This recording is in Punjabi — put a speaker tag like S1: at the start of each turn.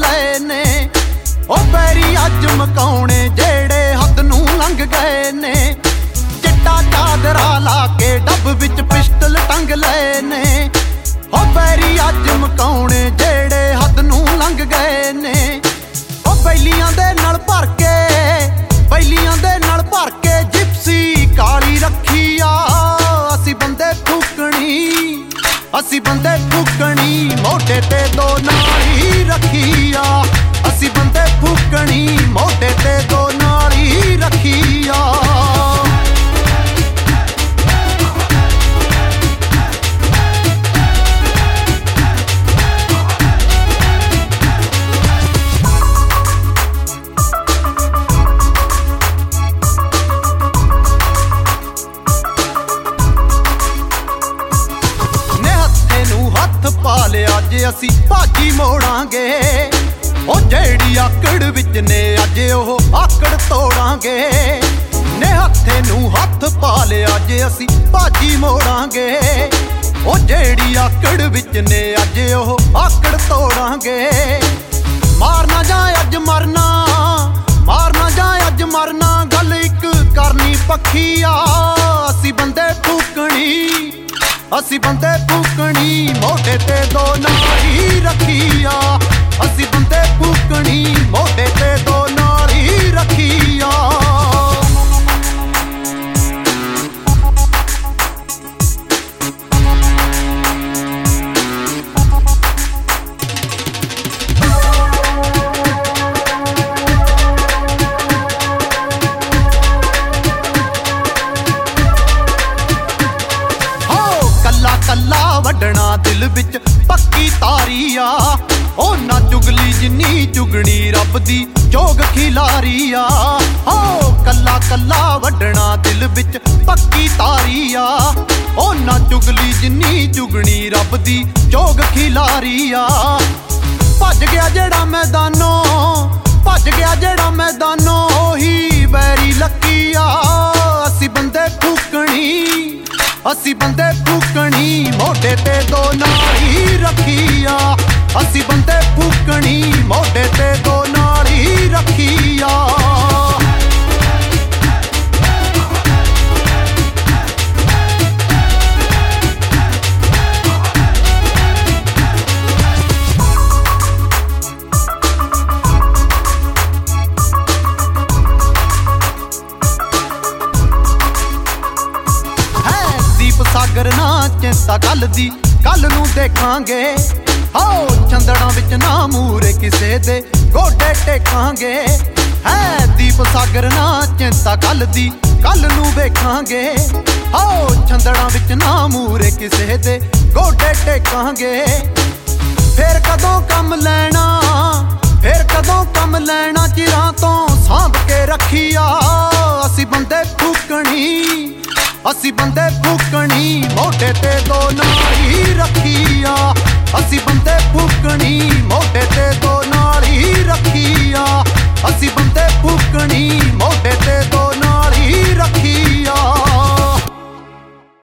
S1: ਲਏ ਨੇ। ਉਹ ਪੈਰੀ ਅੱਜ ਮਕਾਉਣੇ ਜਿਹੜੇ ਹੱਦ ਨੂੰ ਲੰਘ ਗਏ ਨੇ। ਚਿੱਟਾ ਚਾਦਰਾ ਲਾ ਕੇ ਡੱਬ ਵਿੱਚ ਪਿਸਟਲ ਟੰਗ ਲਏ ਨੇ। ਉਹ ਪੈਰੀ ਅੱਜ ਮਕਾਉਣੇ ਜਿਹੜੇ ਹੱਦ ਨੂੰ ਲੰਘ ਗਏ ਨੇ। ਉਹ ਬੈਲੀਆਂ ਦੇ ਨਾਲ ਭਰ ਕੇ, ਬੈਲੀਆਂ ਦੇ ਨਾਲ ਭਰ ਕੇ ਜਿਪਸੀ ਕਾਲੀ ਰੱਖੀ ਆ। ਅਸੀਂ ਬੰਦੇ ਫੂਕਣੀ, ਅਸੀਂ ਬੰਦੇ ਫੂਕਣੀ, ਮੋਢੇ ਤੇ ਦੋ ਨਾਲੀ ਰੱਖੀ ਆ। ਅਸੀਂ ਬੰਦੇ ਫੂਕਣੀ, ਮੋਢੇ ਤੇ ਦੋ ਨਾਲੀ ਰੱਖੀ ਆ। ਪਾ ਲਿਆ ਜੇ ਅਸੀਂ ਭਾਜੀ ਮੋੜਾਂਗੇ। ਉਹ ਜਿਹੜੀ ਆਕੜ ਵਿੱਚ ਨੇ ਅੱਜ ਉਹ ਆਕੜ ਤੋੜਾਂਗੇ। ਨੇ ਹੱਥੇ ਨੂੰ ਹੱਥ ਪਾ ਲਿਆ ਜੇ ਅਸੀਂ ਭਾਜੀ ਮੋੜਾਂਗੇ। ਉਹ ਜਿਹੜੀ ਆਕੜ ਵਿੱਚ ਨੇ ਅੱਜ ਉਹ ਆਕੜ ਤੋੜਾਂਗੇ। ਮਾਰਨਾ ਜਾਂ ਅੱਜ ਮਰਨਾ, ਮਾਰਨਾ ਜਾਂ ਅੱਜ ਮਰਨਾ, ਗੱਲ ਇੱਕ ਕਰਨੀ ਪੱਖੀ ਆ। ਅਸੀਂ ਬੰਦੇ ਫੂਕਣੀ, ਅਸੀਂ ਬੰਦੇ ਫੂਕਣੀ, ਮੋਢੇ ਤੇ ਦੋ ਨਾਲੀ ਰੱਖੀ ਆ। ਅਸੀਂ ਬੰਦੇ ਫੂਕਣੀ, ਮੋਢੇ ਤੇ ਦੋ ਨਾਲੀ ਰੱਖੀ ਆ। ਕੱਲਾ ਵੱਢਣਾ ਦਿਲ ਵਿੱਚ ਪੱਕੀ ਤਾਰੀ ਆ। ਉਹ ਨਾ ਚੁਗਲੀ ਜਿੰਨੀ ਚੁਗਣੀ ਰੱਬ ਦੀ ਜੋਗ ਖਿਲਾਰੀ ਆ। ਹੋ ਕੱਲਾ ਕੱਲਾ ਵੱਢਣਾ ਦਿਲ ਵਿੱਚ ਪੱਕੀ ਤਾਰੀ ਆ। ਉਹ ਨਾ ਚੁਗਲੀ ਜਿੰਨੀ ਚੁਗਣੀ ਰੱਬ ਦੀ ਜੋਗ ਖਿਲਾਰੀ ਆ। ਭੱਜ ਗਿਆ ਜਿਹੜਾ ਮੈਦਾਨੋਂ, ਭੱਜ ਗਿਆ ਜਿਹੜਾ ਮੈਦਾਨੋਂ, ਉਹੀ ਬੈਰੀ ਲੱਕੀ ਆ। ਅਸੀਂ ਬੰਦੇ ਫੂਕਣੀ, ਅਸੀਂ ਬੰਦੇ ਫੂਕਣੀ, ਮੋਢੇ ਤੇ ਦੋ ਨਾਲੀ ਰੱਖੀ ਆ। ਅਸੀਂ ਬੰਦੇ ਫੂਕਣੀ, ਮੋਢੇ ਤੇ ਦੋ ਨਾਲੀ ਰੱਖੀ ਆ। ਸਾਗਰ ਨਾ ਚਿੰਤਾ ਕੱਲ ਦੀ, ਕੱਲ ਨੂੰ ਦੇਖਾਂਗੇ। ਹੋ ਚੰਦੜਾਂ ਵਿੱਚ ਨਾ ਮੂਰੇ ਕਿਸੇ ਦੇ ਗੋਡੇ ਟੇਕਾਂਗੇ। ਹੈ ਦੀਪ ਸਾਗਰ ਨਾ ਚਿੰਤਾ ਕੱਲ ਦੀ, ਕੱਲ ਨੂੰ ਵੇਖਾਂਗੇ। ਹੋ ਚੰਦੜਾਂ ਵਿੱਚ ਨਾ ਮੂਰੇ ਕਿਸੇ ਦੇ ਗੋਡੇ ਟੇਕਾਂਗੇ। ਫੇਰ ਕਦੋਂ ਕੰਮ ਲੈਣਾ, ਫੇਰ ਕਦੋਂ ਕੰਮ ਲੈਣਾ, ਚਿਰਾਂ ਤੋਂ ਸਾਂਭ ਕੇ ਰੱਖੀ ਆ। ਅਸੀਂ ਬੰਦੇ ਫੂਕਣੀ, ਅਸੀਂ ਬੰਦੇ ਫੂਕਣੀ, ਮੋਢੇ ਤੇ ਦੋ ਨਾਲੀ ਰੱਖੀ ਆ। ਅਸੀਂ